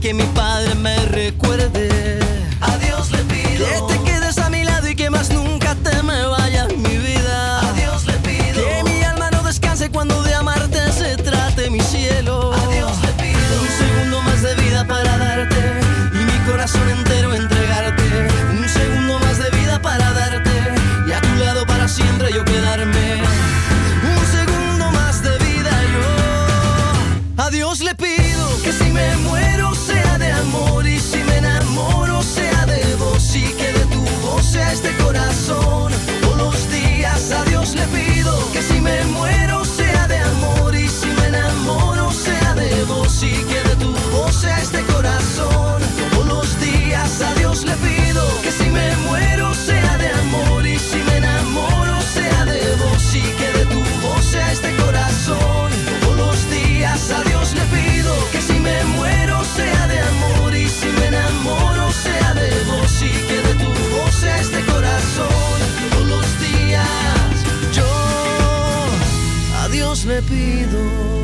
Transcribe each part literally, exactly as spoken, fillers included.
que mi padre me recuerde. A Dios le pido que te quedes a mi lado y que más nunca te me vayas, mi vida. A Dios le pido que mi alma no descanse cuando de amarte se trate, mi cielo. A Dios le pido un segundo más de vida para darte y mi corazón entero entregarte. Un segundo más de vida para darte y a tu lado para siempre yo quedarme. Un segundo más de vida yo. A Dios le pido que si me muero sea de amor y si me enamoro sea de vos y que de tu voz sea este corazón todos los días. A Dios le pido que si me muero sea de amor y si me enamoro sea de vos y que de tu voz sea este corazón todos los días. A Dios le pido que si me muero sea de amor y si me enamoro sea de vos y que de tu voz sea este corazón todos los días. A Dios le pido que si me muero sea de amor y si me enamoro sea de vos y que de tu voz sea este corazón todos los días. Yo a Dios le pido.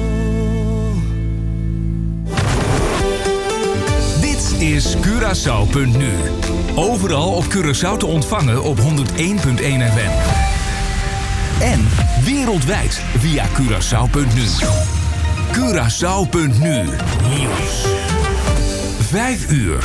Dit is Curaçao punt nu. Overal op Curaçao te ontvangen op honderd één punt één F M. En wereldwijd via Curaçao punt nu. Curaçao punt nu. Nieuws. Vijf uur.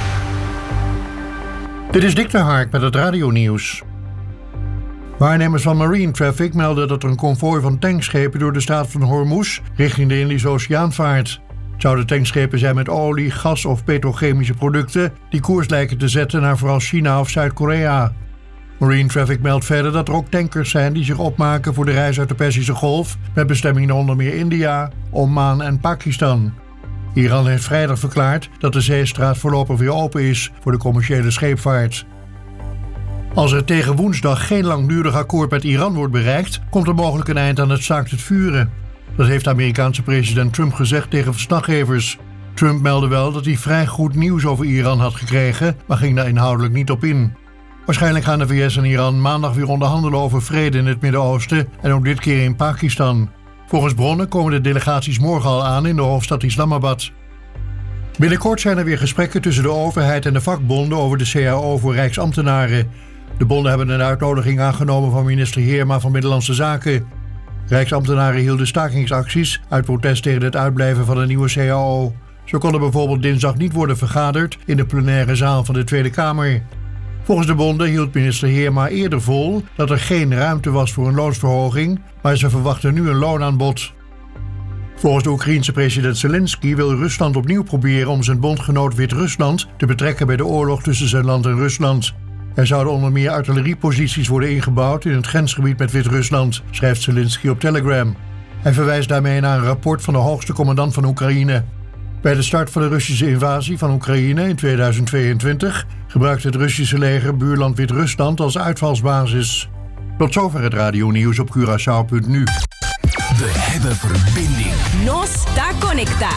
Dit is Dick de Hark met het radionieuws. Waarnemers van Marine Traffic melden dat er een konvooi van tankschepen door de straat van Hormuz richting de Indische Oceaan vaart. Het zouden tankschepen zijn met olie, gas of petrochemische producten die koers lijken te zetten naar vooral China of Zuid-Korea. Marine Traffic meldt verder dat er ook tankers zijn die zich opmaken voor de reis uit de Perzische Golf met bestemming naar onder meer India, Oman en Pakistan. Iran heeft vrijdag verklaard dat de zeestraat voorlopig weer open is voor de commerciële scheepvaart. Als er tegen woensdag geen langdurig akkoord met Iran wordt bereikt, komt er mogelijk een eind aan het staakt het vuren. Dat heeft de Amerikaanse president Trump gezegd tegen verslaggevers. Trump meldde wel dat hij vrij goed nieuws over Iran had gekregen, maar ging daar inhoudelijk niet op in. Waarschijnlijk gaan de V S en Iran maandag weer onderhandelen over vrede in het Midden-Oosten en ook dit keer in Pakistan. Volgens bronnen komen de delegaties morgen al aan in de hoofdstad Islamabad. Binnenkort zijn er weer gesprekken tussen de overheid en de vakbonden over de C A O voor Rijksambtenaren. De bonden hebben een uitnodiging aangenomen van minister Heerma van Binnenlandse Zaken. Rijksambtenaren hielden stakingsacties uit protest tegen het uitblijven van een nieuwe C A O. Zo kon er bijvoorbeeld dinsdag niet worden vergaderd in de plenaire zaal van de Tweede Kamer. Volgens de bonden hield minister Heerma eerder vol dat er geen ruimte was voor een loonsverhoging, maar ze verwachten nu een loonaanbod. Volgens de Oekraïense president Zelensky wil Rusland opnieuw proberen om zijn bondgenoot Wit-Rusland te betrekken bij de oorlog tussen zijn land en Rusland. Er zouden onder meer artillerieposities worden ingebouwd in het grensgebied met Wit-Rusland, schrijft Zelensky op Telegram. Hij verwijst daarmee naar een rapport van de hoogste commandant van Oekraïne. Bij de start van de Russische invasie van Oekraïne in tweeduizend tweeëntwintig gebruikte het Russische leger buurland Wit-Rusland als uitvalsbasis. Tot zover het radionieuws op Curaçao punt nu. We hebben verbinding. Nos está conecta.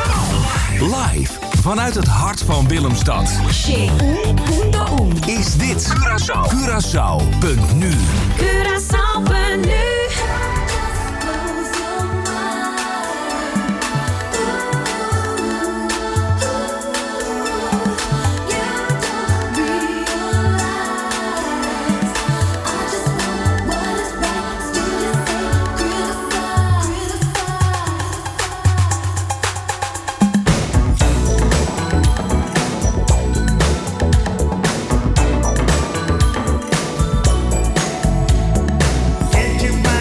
Live vanuit het hart van Willemstad. Is dit Curaçao. Curaçao punt nu. Curaçao punt nu. Get your mind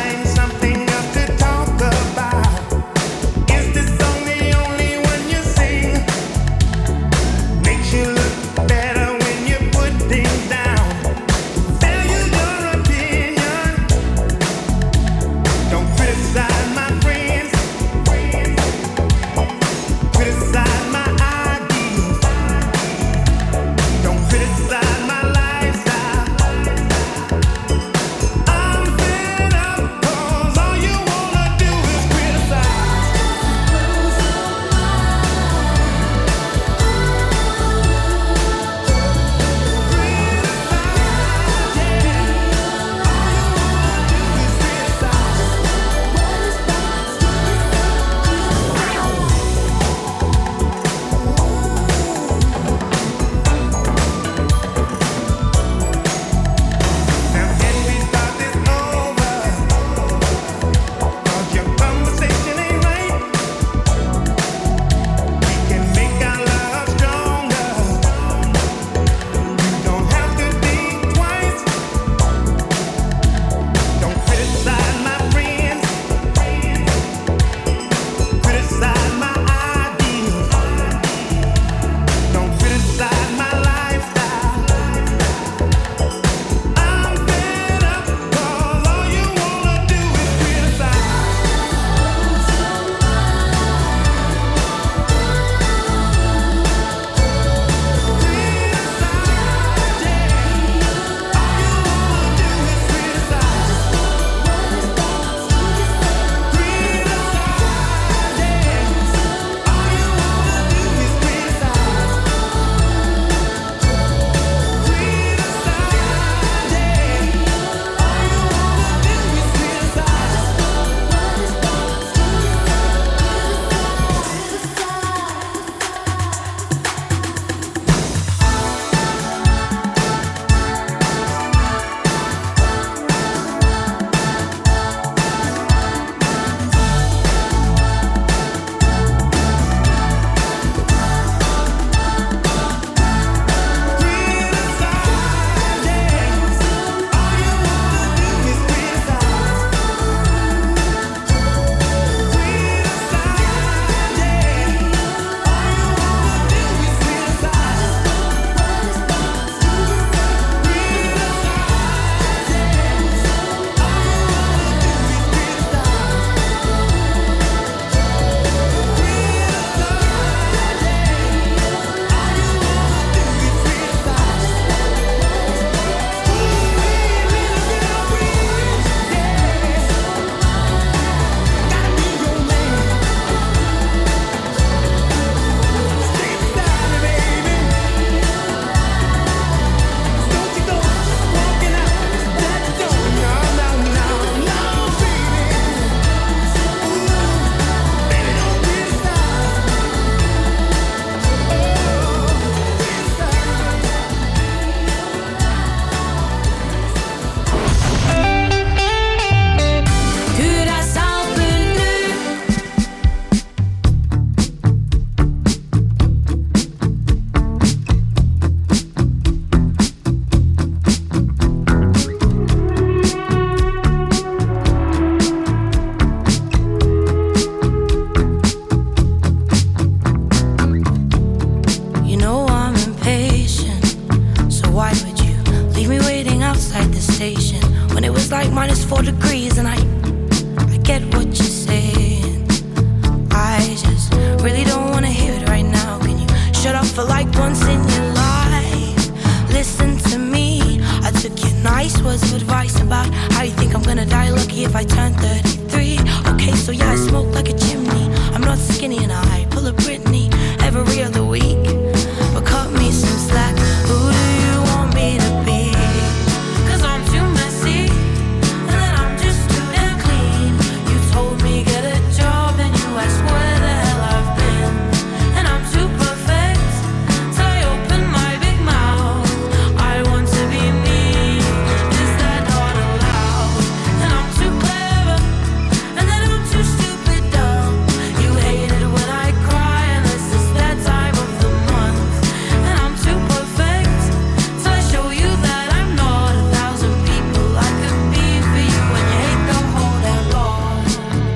feels like minus four degrees, and I, I get what you're saying. I just really don't wanna hear it right now. Can you shut up for like once in your life? Listen to me. I took your nice words of advice about how you think I'm gonna die lucky if I turn thirty-three. Okay, so yeah, I smoke like a chimney. I'm not skinny and I pull a Britney every other week. But cut me some slack. Who do you want me to be? Cause I'm too messy, and then I'm just too damn clean. You told me get a job, then you asked where the hell I've been. And I'm too perfect, so I open my big mouth. I want to be me, is that not allowed? And I'm too clever, and then I'm too stupid dumb. You hate it when I cry, unless it's that time of the month. And I'm too perfect, so I show you that I'm not a thousand people I could be for you. And you hate the whole damn lot.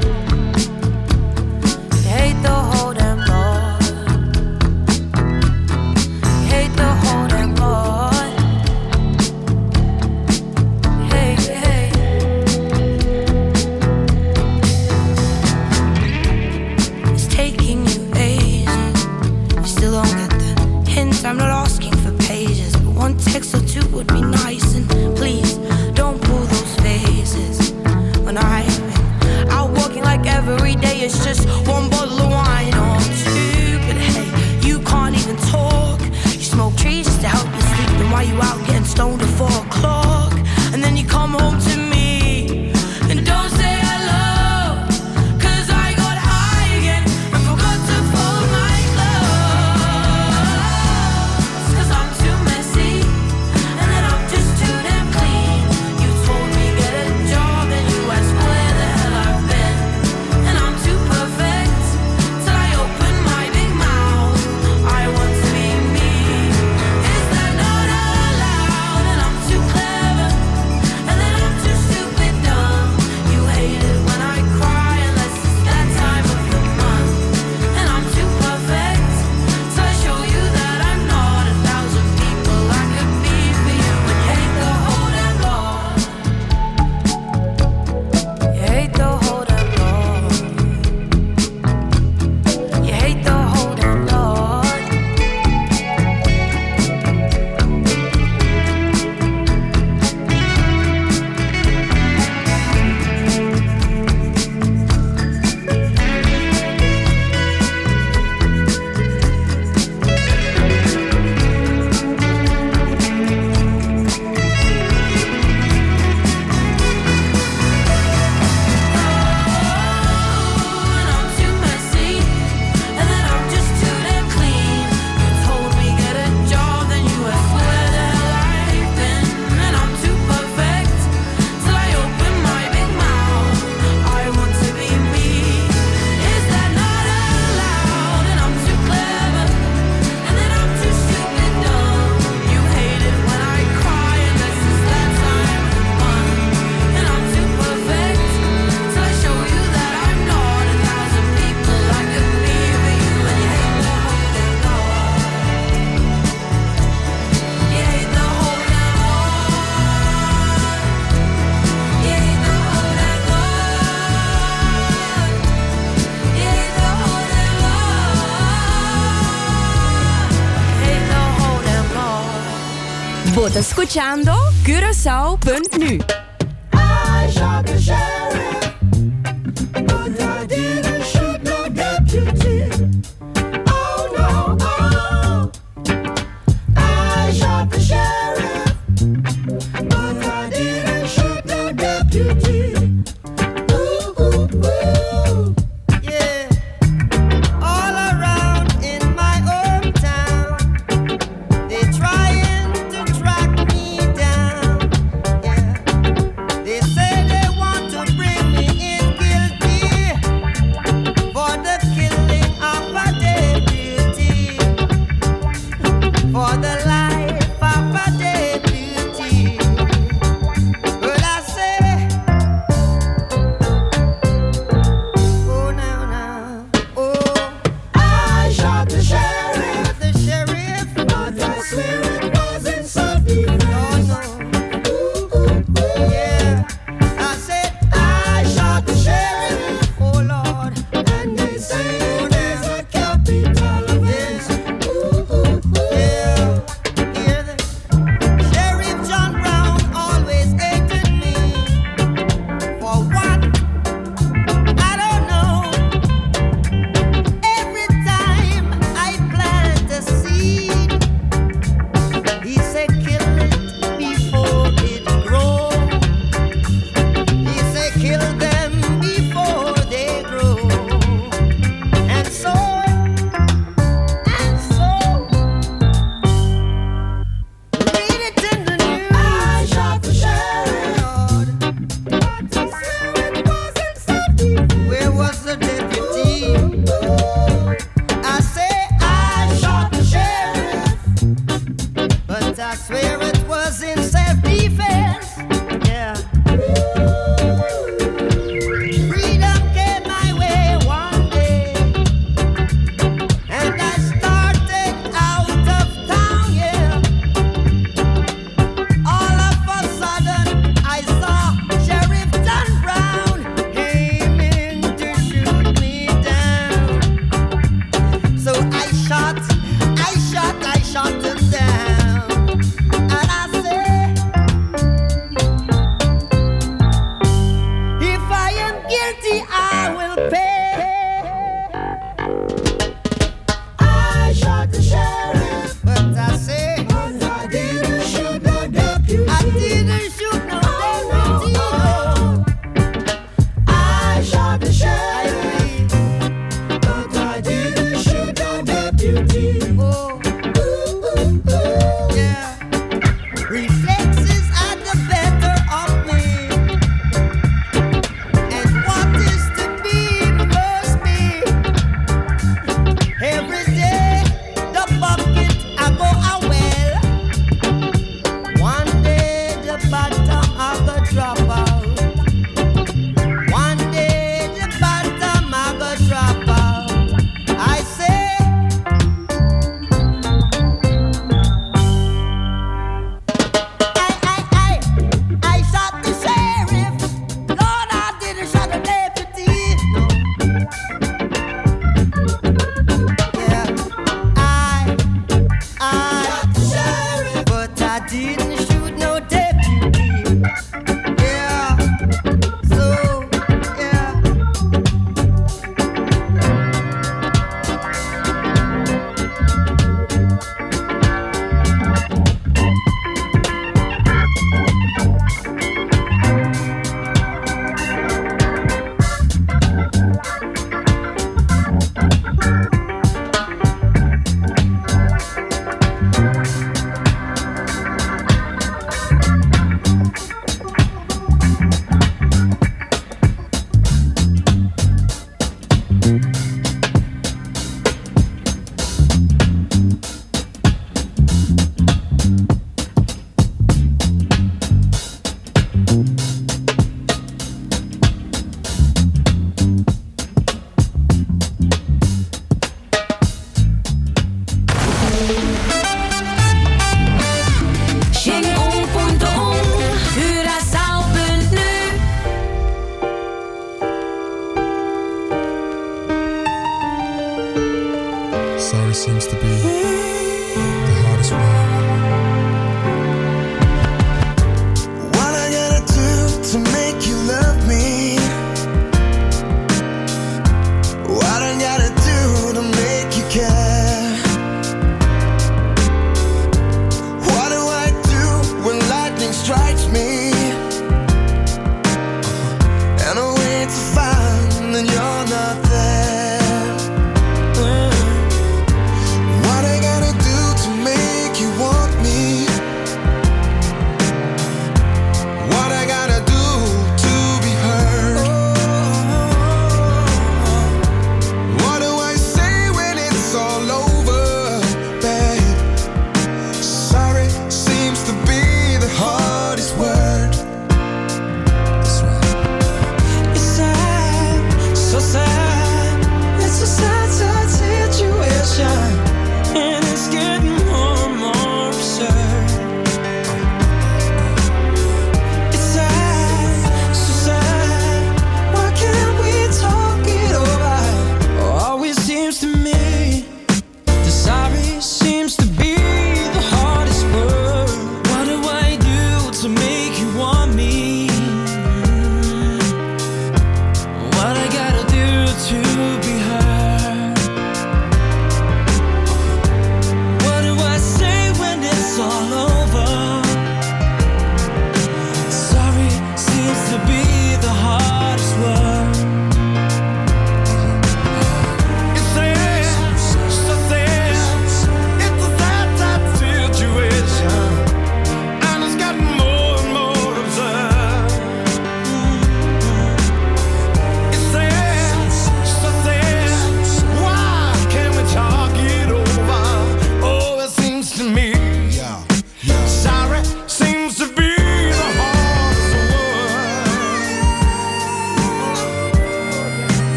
You hate the whole damn lot. You hate the whole damn lot. Hey, hey. It's taking you ages. You still don't get the hint. I'm not asking for pages, but one text or two would be nice. And please don't pull those faces when I've been out walking like every day. It's just one bottle of wine or two. But hey, you can't even talk. You smoke trees just to help you sleep. Then why you out getting stoned at four o'clock? And then you come home to me and don't say hello. Cause I got high again and forgot to fold my clothes. Cause I'm too messy, and then I'm just too damn clean. You told me get a job, and you asked where the hell I've been. And I'm too perfect, till I open my big mouth. I want to be me, is that not allowed? And I'm too clever, and then I'm too stupid dumb. You hate it when I cry, unless it's that time of the month. And I'm too perfect, so I show you that I'm not a thousand people I could be for you. And you hate the whole damn lot. You hate the whole damn lot. You hate the whole damn lot. And I'm too messy, and then I'm just too damn clean. You told me get a job, then you asked where the hell I've been. And I'm too perfect, till I open my big mouth. I want to be me, is that not allowed? And I'm too clever, and then I'm too stupid dumb. You hate it when I cry, unless it's that time of the month. And I'm too perfect, till I show you that I'm not a thousand people I could be for you. And you hate the whole damn lot. You hate the whole damn lot. You hate the whole damn lot. You hate the whole damn lot. You hate the whole damn lot. Vota escuchando Curaçao punto nu. I shot the sheriff, but I didn't shoot no deputy. Oh no, oh. I shot the sheriff, but I didn't shoot no deputy. Ooh, ooh, ooh. Yeah. All around in my hometown, they trying to track me down. Yeah. They say they want to bring me in guilty.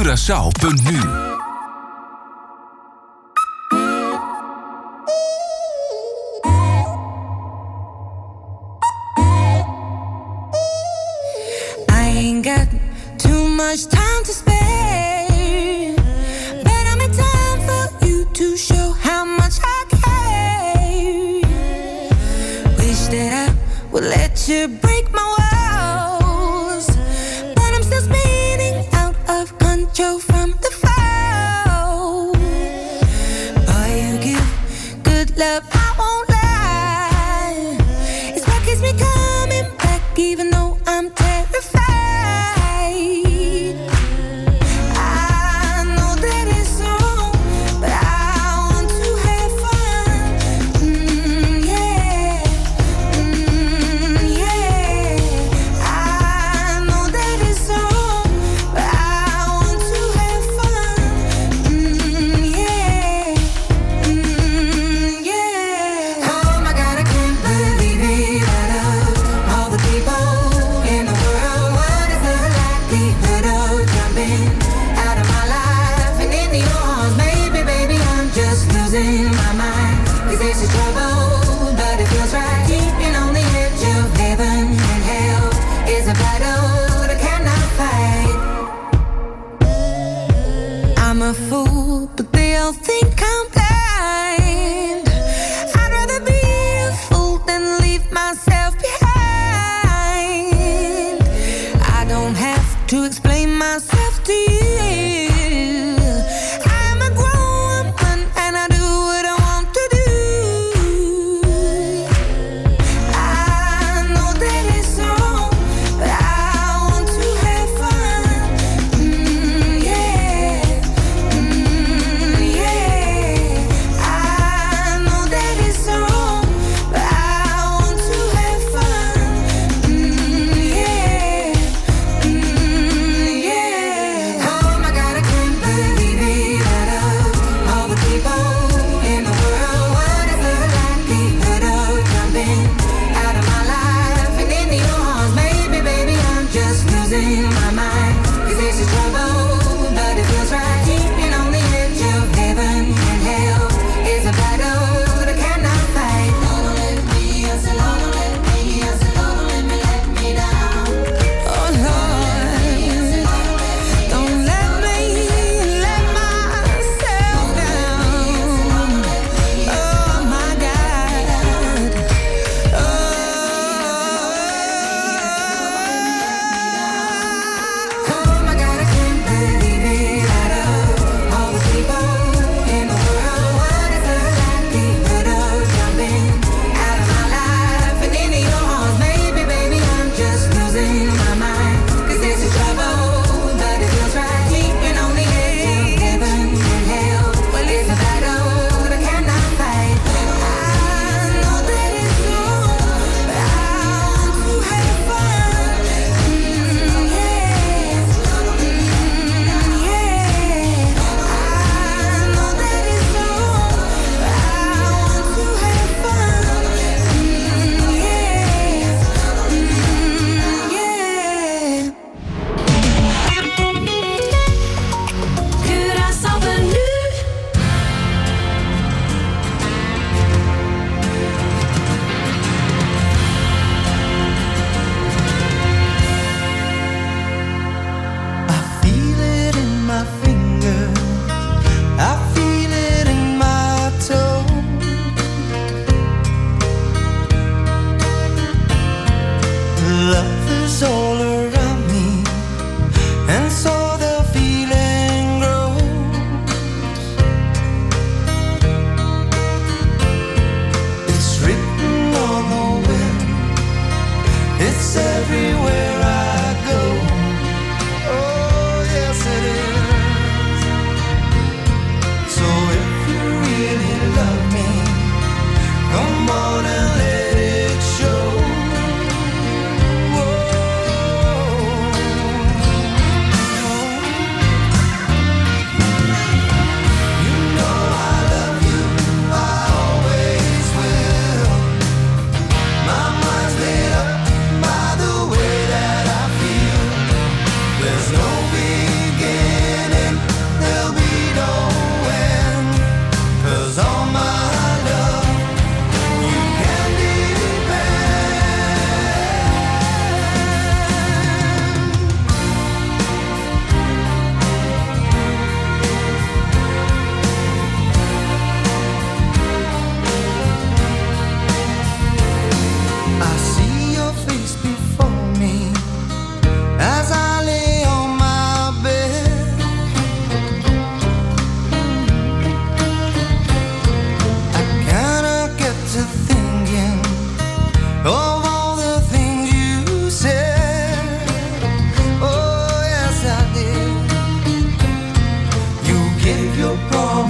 Curaçao punt n u. Ain't got too much time to spare, but I'm in time for you to show how much I care. Wish that I would let you break my walls, but I'm still spinning out of control from the fall. Boy, you give good love, I won't lie. It's what keeps me coming back, even though I'm terrified. I know that it's wrong, but I want to have fun. Mm, yeah, mm, yeah. I know that it's wrong, but I want to have fun. Mm, yeah, mm, yeah. Oh my God, I can't believe it. Out of all the people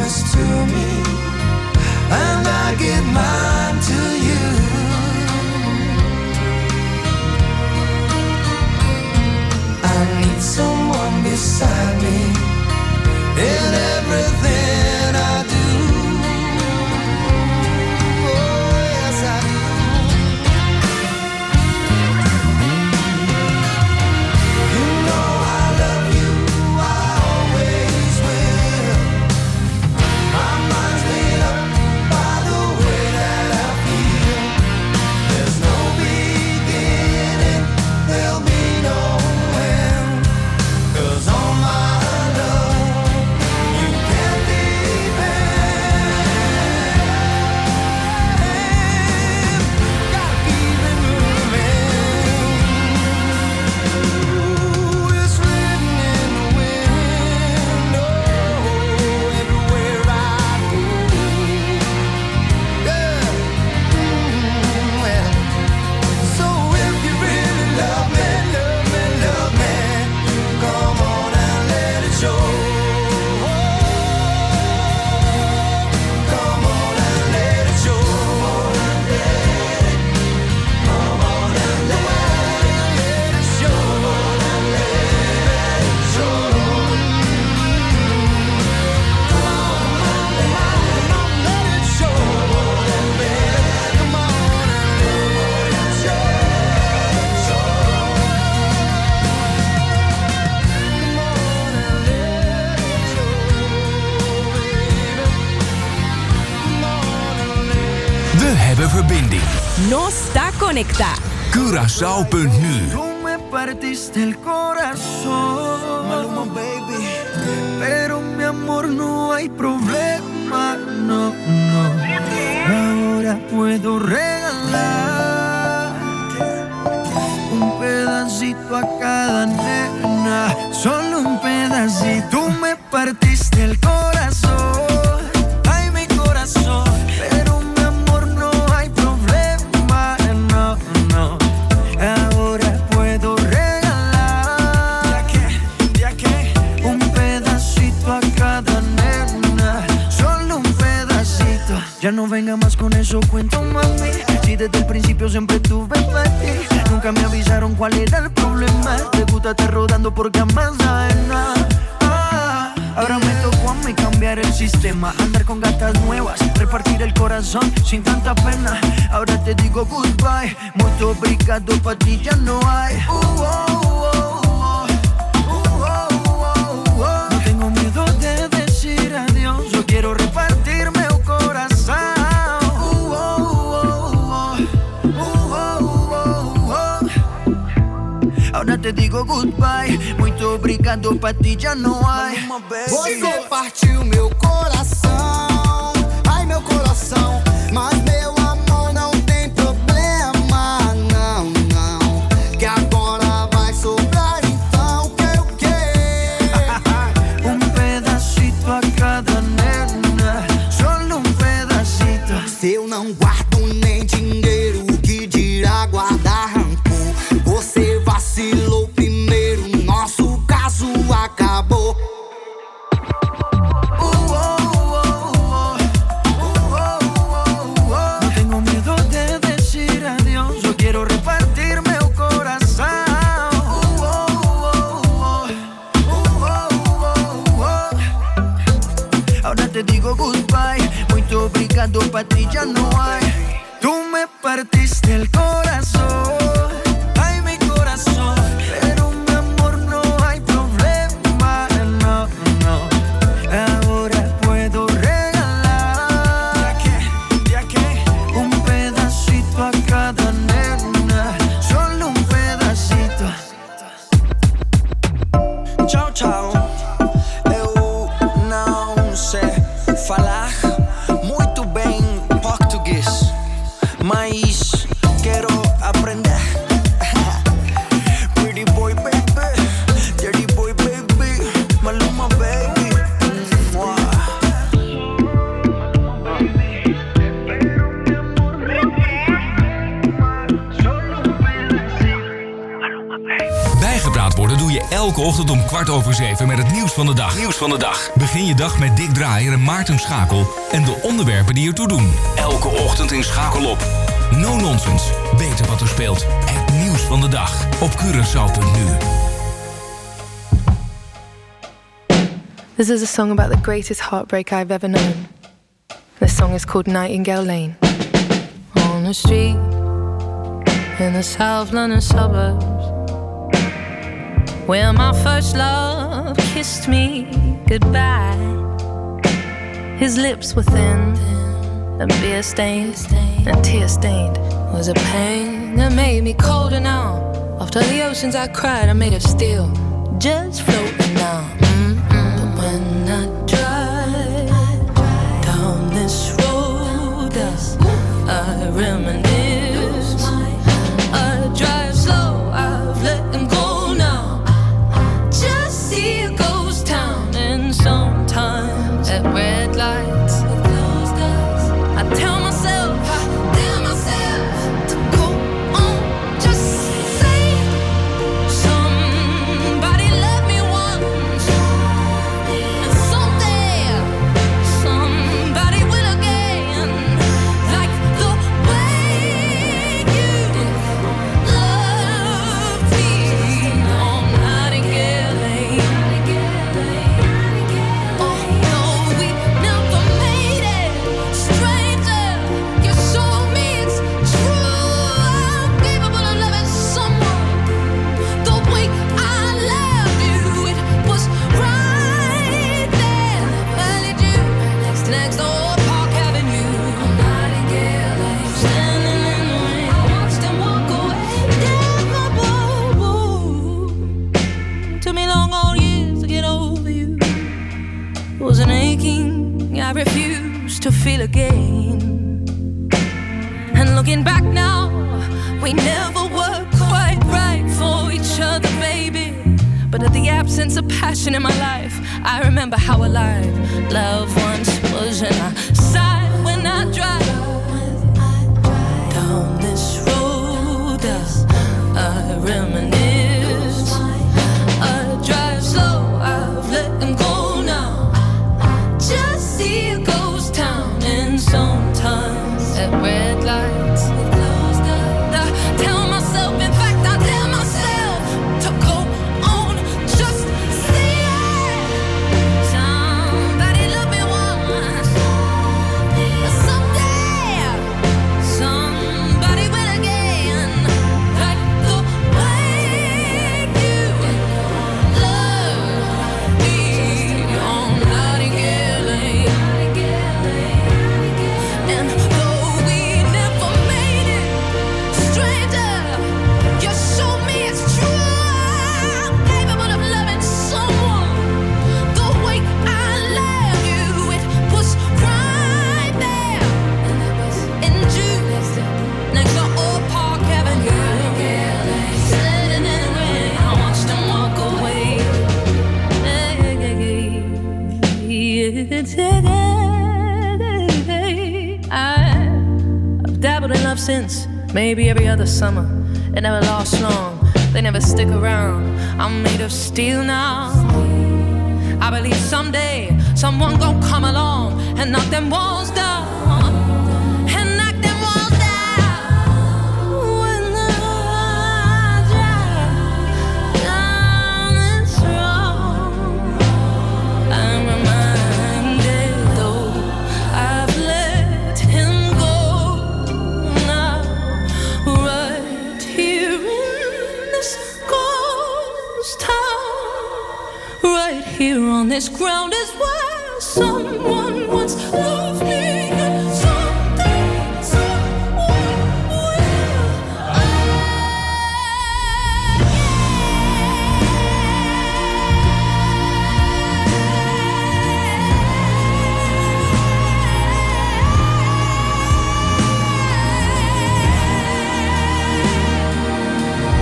yours to me, and I give mine to you. I need someone beside me in everything I do. Verbinding. No está conecta. Curaçao punt n u. Tú me partiste el corazón, Maluma, baby. Pero mi amor, no hay problema, no, no. Ahora puedo regalar un pedacito a cada nena, solo un pedacito. Tú me partiste el corazón, ay mi corazón. Pero mi amor, no hay problema, no, no. Ahora puedo regalar ¿ya qué? Un pedacito a cada nena, solo un pedacito. Ya no venga más con eso, cuento, mami. Si desde el principio siempre tuve para ti, nunca me avisaron cuál era el problema. Te gusta estar rodando por camas ajenas. Ah, ahora me tocó a mí cambiar el sistema, andar con gatas nuevas, repartir el corazón sin tanta pena. Ahora te digo goodbye, muito obrigado, pa' ti ya no hay. Uh, oh, oh, oh. Uh, oh, oh, oh. No tengo miedo de decir adiós, yo quiero repartirme el corazón. Uh, oh, oh, oh. Uh, oh, oh, oh. Ahora te digo goodbye, muito obrigado, pa' ti já não há. Você partiu meu coração, ai meu coração, mas meu amor não tem problema, não, não, que agora vai sobrar então que o quê? Um pedacito a cada nena, solo um pedacito. Se eu não guardo nem dinheiro, que dirá guardar rancor? Você vacilou primeiro, nosso caso acabou. Te digo goodbye, muito obrigado, pa' ti ya no hay. Tú me partiste el corazón, ay mi corazón. Pero mi amor, no hay problema, no, no. Ahora puedo regalar ¿ya qué? ¿Ya qué? Un pedacito a cada nena, solo un pedacito. Chao, chao. Falar muito bem português, mas quero aprender Elke ochtend om kwart over zeven met het nieuws van de dag. Nieuws van de dag. Begin je dag met Dick Draaier en Maarten Schakel en de onderwerpen die ertoe doen. Elke ochtend in Schakel op. No Nonsense. Weten wat er speelt. Het nieuws van de dag op Curaçao punt n u. This is a song about the greatest heartbreak I've ever known. This song is called Nightingale Lane. On the street in the South London suburbs, where my first love kissed me goodbye. His lips were thin and beer stained and tear stained. Was a pain that made me colder now. After the oceans I cried, I made of steel, just floating now. When I drive down this road, I reminisce. I drive slow, I've let them go now. Just see a ghost town, and sometimes at red lights, I tell myself, I tell myself to go on, just say somebody let me once. I refuse to feel again. And looking back now, we never were quite right for each other, baby. But at the absence of passion in my life, I remember how alive love once was. And I sigh when I drive down this road. I reminisce. I drive slow, I've let them go now. Just see a ghost town, and sometimes at red lights I tell myself, in fact I tell myself to go on, just see it. Somebody love me once, someday somebody will again, like the way you love me on Nightingale Lane. And though we never made it stranger, you showed me it's true. I'm capable of loving someone the way I love you. It was right there in June, next to Old Park Avenue. Sitting in the rain, I watched them walk away. I've dabbled in love since, maybe every other summer. It never lasts long, they never stick around. I'm made of steel now. I believe someday someone gon' come along and knock them walls down. And knock them walls down. When I drive down this road, I'm reminded though I've let him go now. Right here in this ghost town, right here on this ground is where someone once loved me. And someday someone will.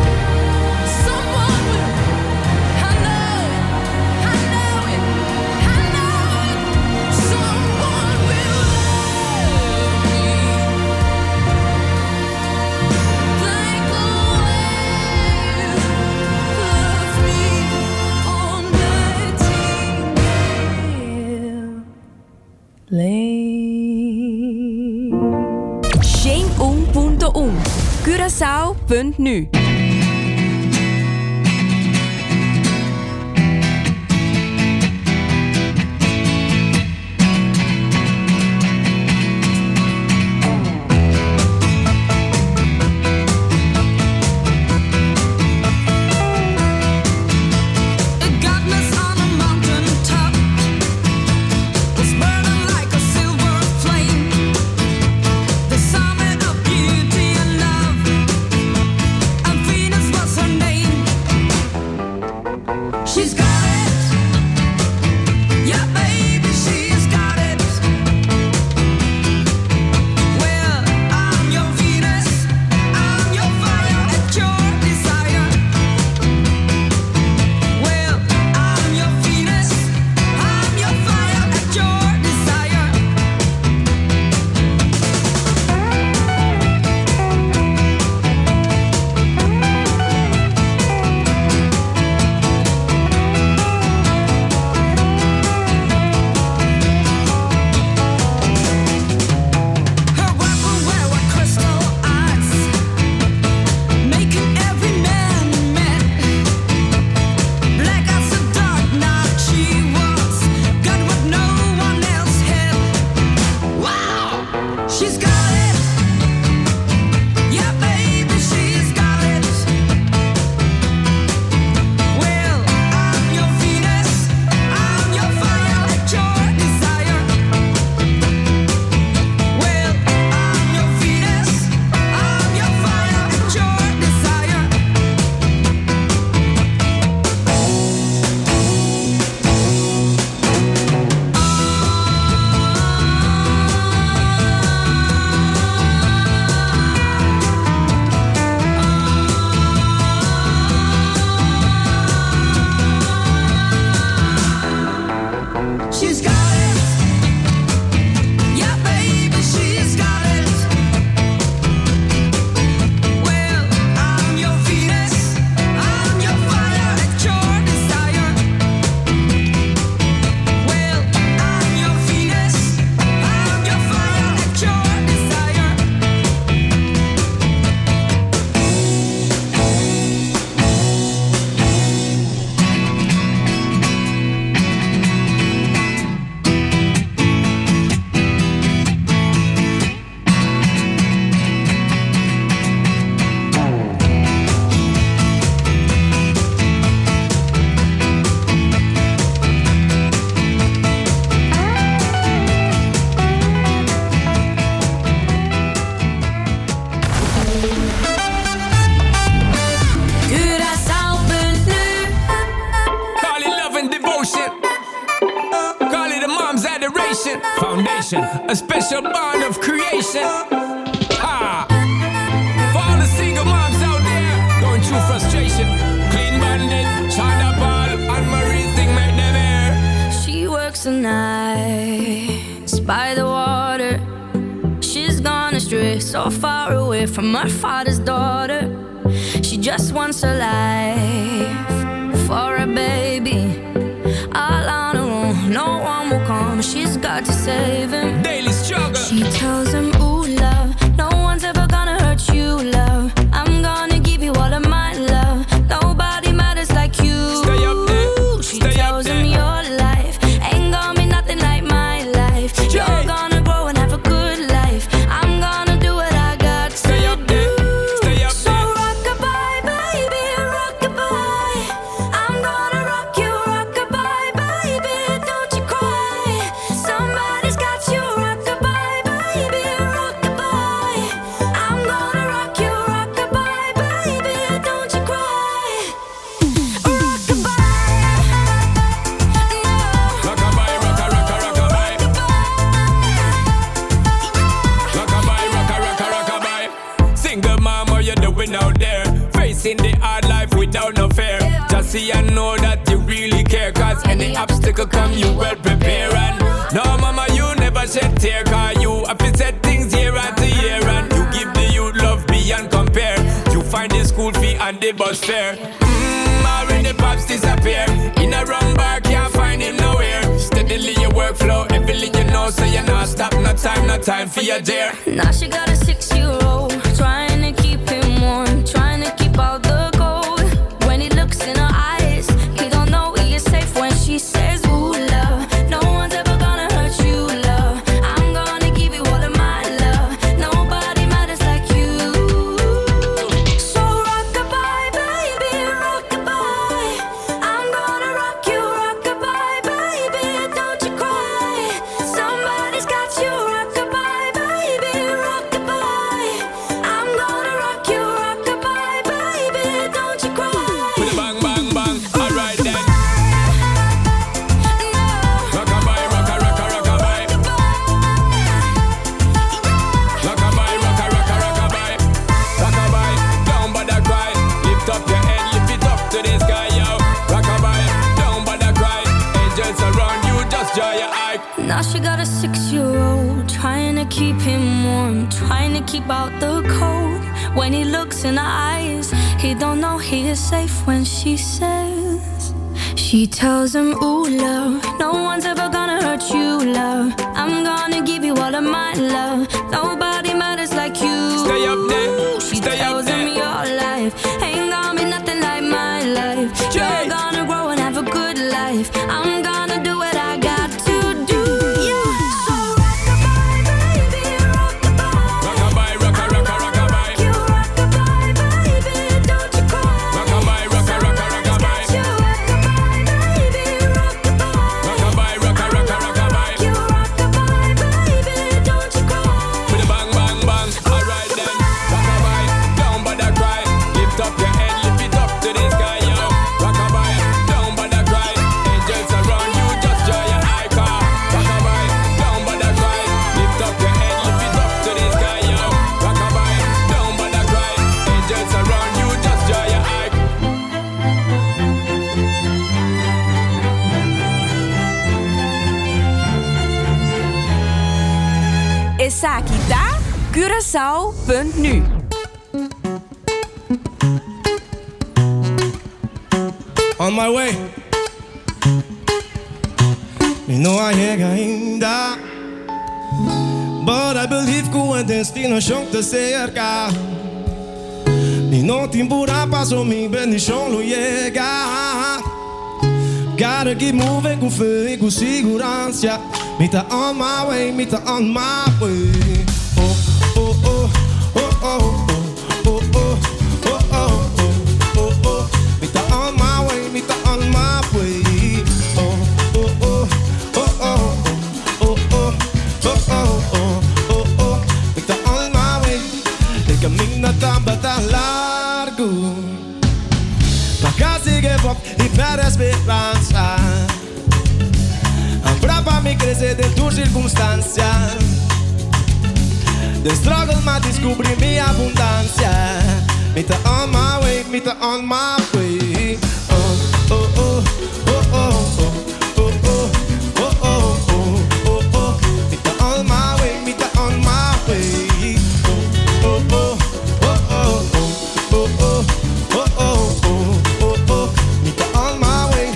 Someone will. I know it. I know it. I late. Shane un punto un. Curaçao punt nu. A special bond of creation. Ha! For all the single moms out there going through frustration. Clean Bandit, China Ball, and Marie thing make them air. She works the nights by the water. She's gone astray, so far away from her father's daughter. She just wants a life for a baby. All on her own, no one will come. She's got to save him. Daily struggle. She tells him, ooh, love, no one's ever gonna hurt you, love. I'm gonna give you all of my love. Nobody matters like you. Stay up there. She Stay tells up him there. your life ain't gonna be nothing like my life. Yeah. You're gonna grow and have a good life. I'm gonna do what I got to Stay up do. there. Stay up So there. rock-a-bye, baby, rock-a-bye. I'm gonna rock you, rock-a-bye, baby, don't you cry. Somebody's got you, rock-a-bye, baby, rock-a-bye. I'm gonna rock you, rock-a-bye, baby, don't you cry. Rock-a-bye, no. Rock-a-bye, rocka, rocka, rock-a-bye. Rock-a-bye, rocka, rocka, rock-a-bye. Single mom, what you doing out there? Facing the hard life without no fear. Just see and know that you really care. Cause any obstacle come, you well prepare. And no, mama, you never shed tear. Cause you have to set things year after year. And you give the youth love beyond compare. You find the school fee and the bus fare. Mmm, already pops disappear. In a wrong bar, can't find him nowhere. Steady Steadily your workflow, everything you know, so you not stop, no time, no time for your dear. Now she got a six-year-old, trying to keep him warm, trying to keep out the cold. When he looks in her eyes, he don't know he is safe when she says, ooh, love, no one's ever gonna hurt you, love. I'm gonna give you all of my love. Nobody matters like you. So rock-a-bye, baby, rock-a-bye. I'm gonna rock you, rock-a-bye, baby, don't you cry. Somebody's got you, rock-a-bye, baby, rock-a-bye. I'm gonna rock you, rock-a-bye, baby, don't you cry. With a bang, bang, bang, alright then. Rock-a-bye, rocka, rocka, rock-a-bye. Rock-a-bye, rocka, rocka, rock-a-bye. Rock-a-bye, don't bother cry. Lift up your head, lift it up to the sky, yo. Rock-a-bye, don't bother cry. Angels around you, just dry your eye. Now she got a six-year-old, trying to keep him warm, trying to keep out the cold. When he looks in her eyes, he don't know he is safe when she says, she tells him, ooh, love, no one's ever gonna hurt you, love. I'm gonna give you all of my love. Nobody matters like you. Stay up there, Ooh, she stay up tells him there. your life ain't gonna be nothing like my life. Jay. You're gonna grow and have a good life. I'm gonna do what I got to do. So rock-a-bye, baby, rock-a-bye. Rock-a-bye, rocka, rocka, rock-a-bye. You rock-a-bye, baby, don't you cry. Rock-a-bye, rocka, rocka, rock-a-bye. You rock-a-bye, baby, rock-a-bye. Rock-a-bye, rocka, rocka, rock-a-bye. You rock-a-bye, baby, don't you cry. With a bang, bang, bang, alright then. Rock-a-bye, don't bother cry. Lift up your head, lift it up to the sky, yo. Rock-a-bye, don't bother cry. Angels around you, just dry your eye car. Rock-a-bye, don't bother cry. Lift up your head, lift it up to the sky, yo. Rock-a-bye, don't bother cry. Angels around you, just dry your eye. Essa aqui tá Curaçao punt nu. On my way. Me não chega ainda, but I believe que o destino chão te cerca. Me não te embura, passo me bendição não chega. Gotta keep moving com fé e com segurança. Me tá on my way, me tá on my way. Oh, oh, oh, oh, oh, oh, oh, oh, oh, oh, oh. Me tá on my way, me tá on my way. Oh, oh, oh, oh, oh, oh, oh, oh, oh, oh, oh, oh. Me tá on my way. El camino tá bastante largo. Pra conseguir pop e para esperança. Pra me crescer dentro de circunstâncias. The struggle ma descobri minha abundância. Me tá on my way, me tá on my way. Oh, oh, oh, oh, oh, oh, oh, oh, oh, oh, oh. Me tá on my way, me tá on my way. Oh, oh, oh, oh, oh, oh, oh, oh, oh, oh, oh. Me tá on my way.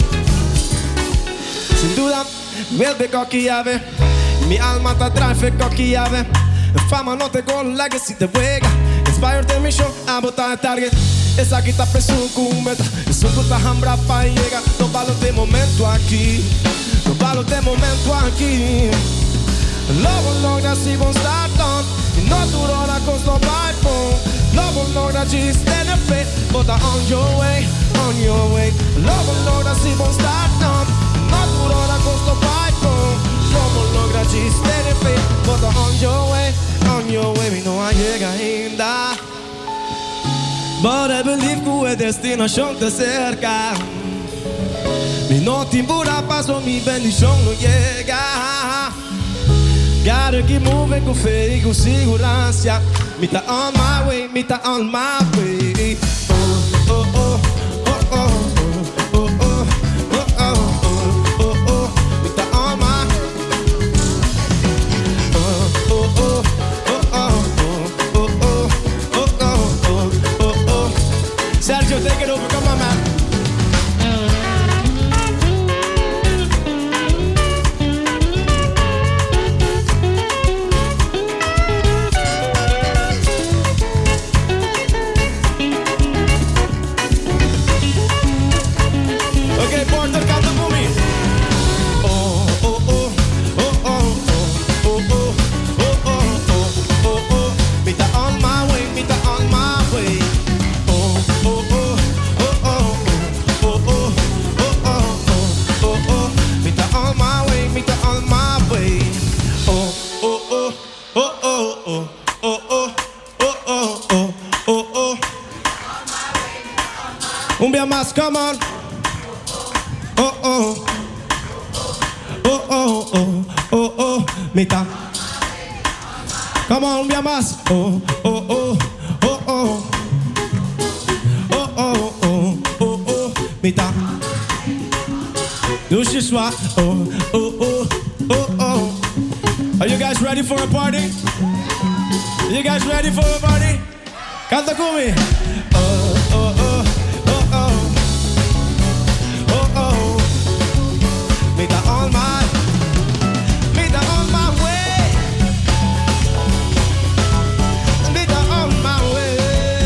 Sin duda, vuelve coquillave. Mi alma te trae fe coquillave. Fama no te con legacy te juega. Inspired de mi show, a botar de target. Essa aqui tá pensando com meta. Isso que tá hambra pra llegar. No valo de momento aqui. No valo de momento aqui. Logo logra si bon start on. E no duro la costo by phone. Logo logra ci stene fe. Bota on your way, on your way. Logo logra si bon start on. No duro la costo by phone. Logo logra ci stene fe. Bota on your way, on your way. Mi não chega ainda, but I believe que o destino chão te cerca. Mi não te embura, passo mi bendição não chega. Gotta keep moving com fé e com segurança. Me tá on my way, me tá on my way. Oh, oh, oh, oh, oh, oh, oh, oh, oh, oh, oh. Me tá on my. Oh, oh, oh, oh, oh, oh, oh, oh, oh, oh, oh. Sergio, take it over, come on, man. más, come on. Oh, oh. Oh, oh, oh, oh, oh. Mitad. Come on, un día más. Oh, oh, oh, oh, oh. Oh, oh, oh, oh, oh. Mitad. Dus je zwaar. Oh, oh, oh, oh, oh. Are you guys ready for a party? Are you guys ready for a party? Canta con me. Oh, oh, oh, oh, oh. Oh, oh. Mita on my, Mita on my way. Mita on my way.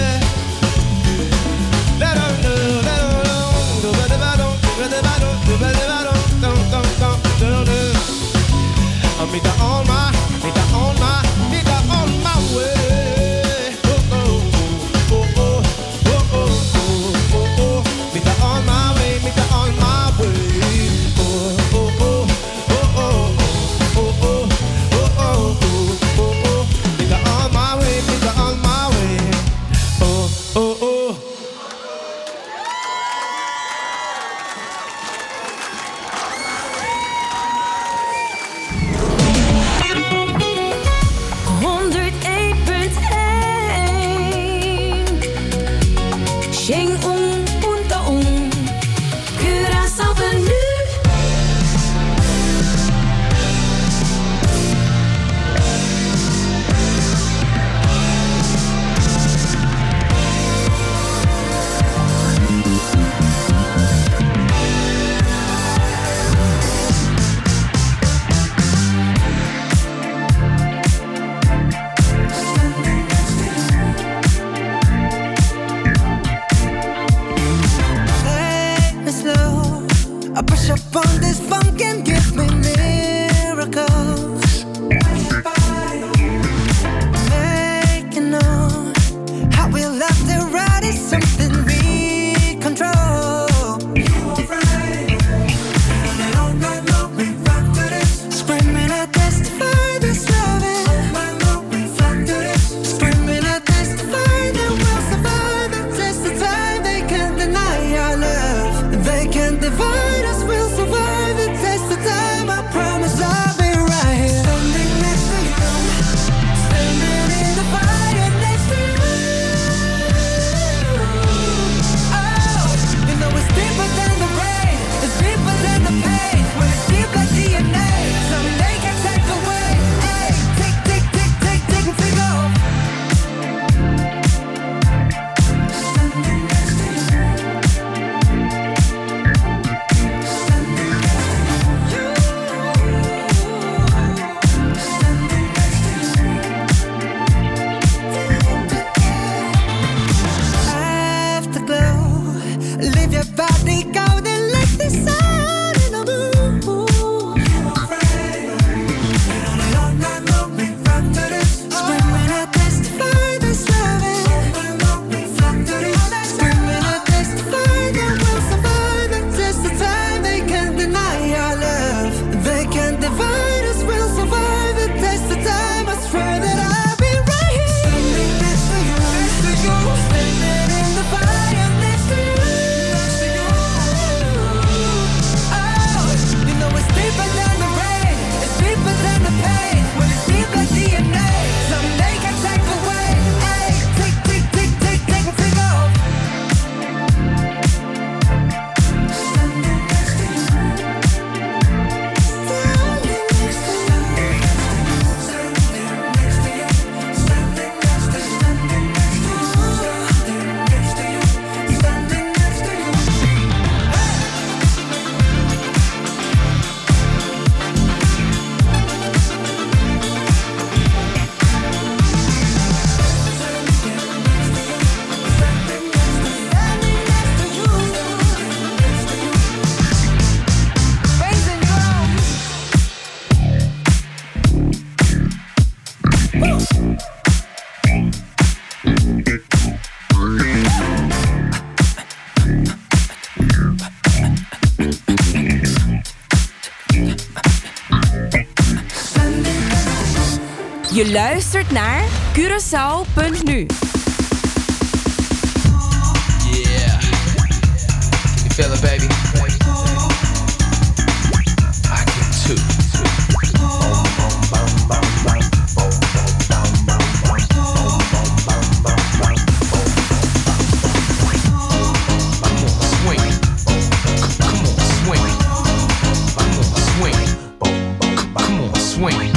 Let her know, let her know. Do ba da ba do, do ba da ba do, do ba da ba do, do do do do do. Mita on my, Mita on my, Mita on my way. Oh oh oh oh oh oh oh oh oh. Mita on my way, Mita on my way. Oh oh oh oh oh oh oh oh oh oh oh. Mita on my way, Mita on my way. Oh oh oh. Je luistert naar Curaçao punt nu. Yeah. You feel it, baby? I can too. Swing.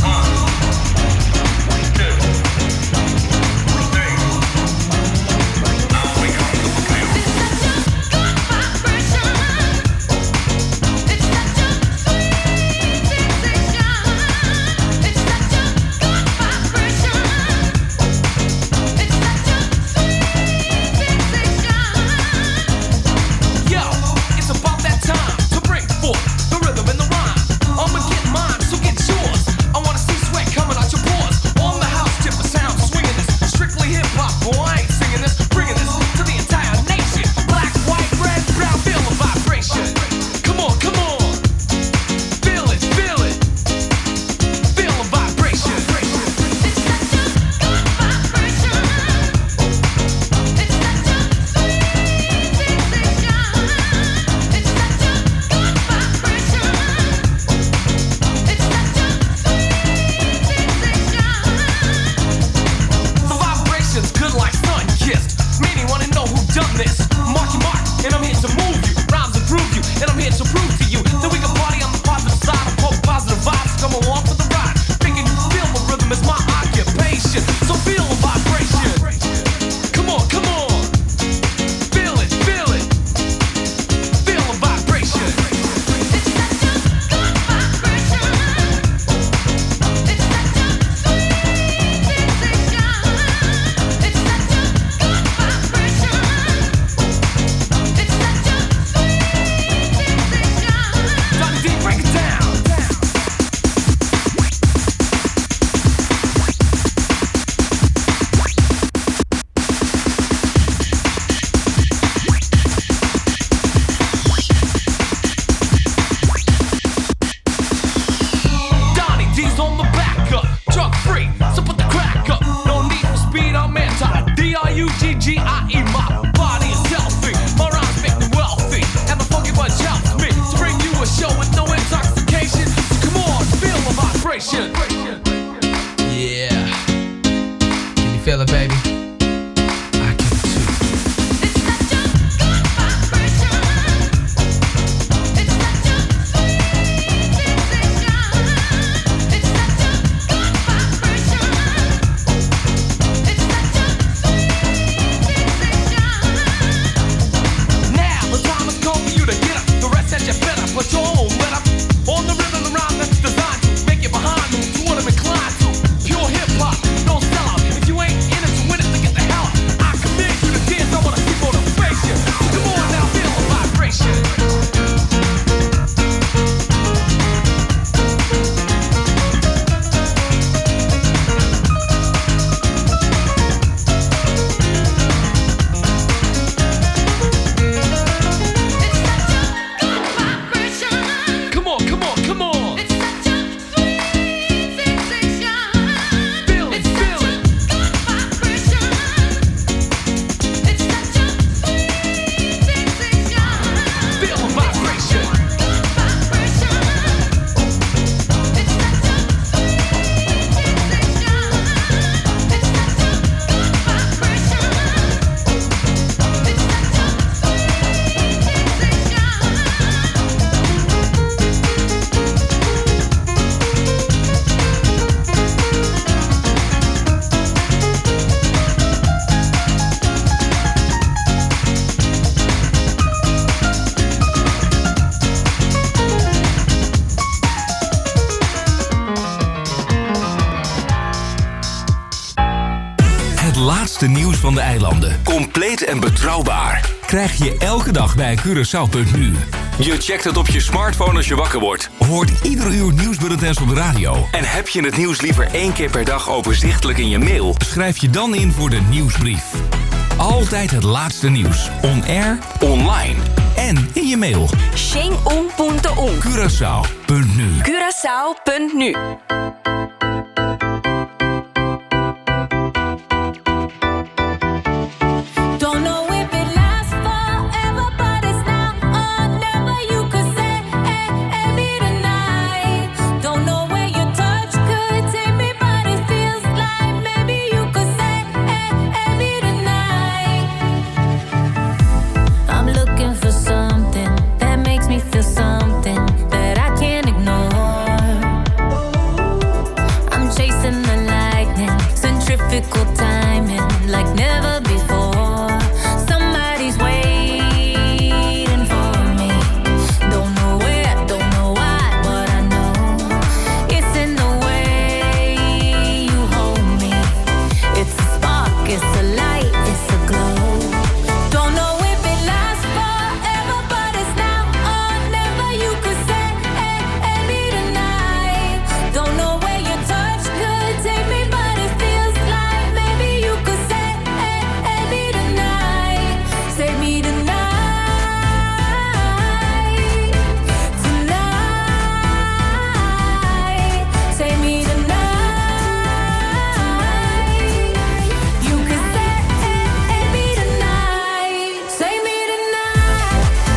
laatste nieuws van de eilanden. Compleet en betrouwbaar. Krijg je elke dag bij Curaçao punt nu. Je checkt het op je smartphone als je wakker wordt. Hoort ieder uur nieuwsbulletins op de radio. En heb je het nieuws liever één keer per dag overzichtelijk in je mail? Schrijf je dan in voor de nieuwsbrief. Altijd het laatste nieuws. On air, online en in je mail. Sheng Un punt un. Curaçao punt nu. Curaçao punt nu. Don't know if it lasts forever, but it's now or difficult timing like never before. Somebody's waiting for me. Don't know where, don't know why, but I know it's in the way you hold me. It's a spark, it's a light, it's a glow. Don't know if it lasts forever, but it's now or never. You could say, hey, hey, me tonight. Don't know where your touch could take me, but it feels like maybe you could say, hey, hey, me tonight. Save me tonight. Tonight. Save me tonight. You could say, hey, hey, me tonight. Save me tonight.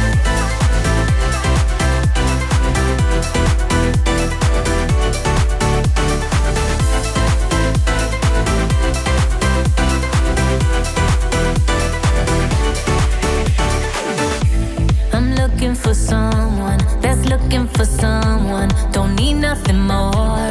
I'm looking for someone that's looking for someone. Don't need nothing more.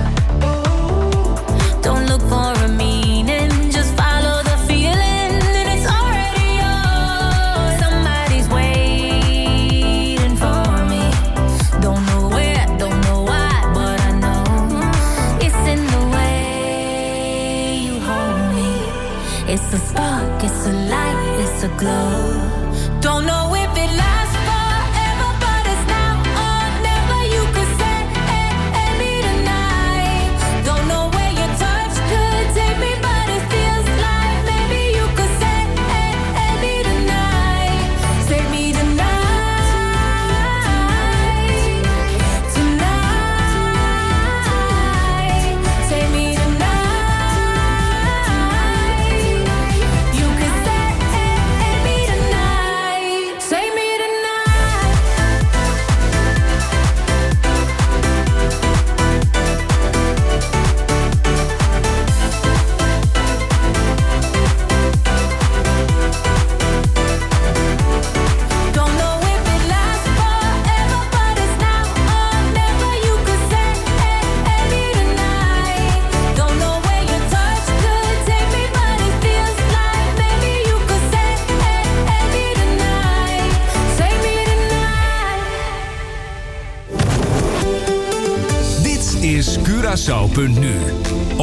Don't look for a meaning, just follow the feeling, and it's already yours. Somebody's waiting for me. Don't know where, don't know why, but I know it's in the way you hold me. It's a spark, it's a light, it's a glow. Don't know if it lasts forever, but it's now or never. You could say, hey, hey, me tonight. Don't know where your touch could take me, but it feels like maybe you could say, hey, hey, me tonight. Save me tonight. Tonight. Save me tonight. You could say, hey, hey, me tonight. Save me tonight. Don't know if it lasts forever, but it's now or never. You could say, hey, hey, me tonight. Don't know where your touch could take me, but it feels like maybe you could say, hey, hey, me tonight. Save me tonight. Dit is Curaçao punt nu.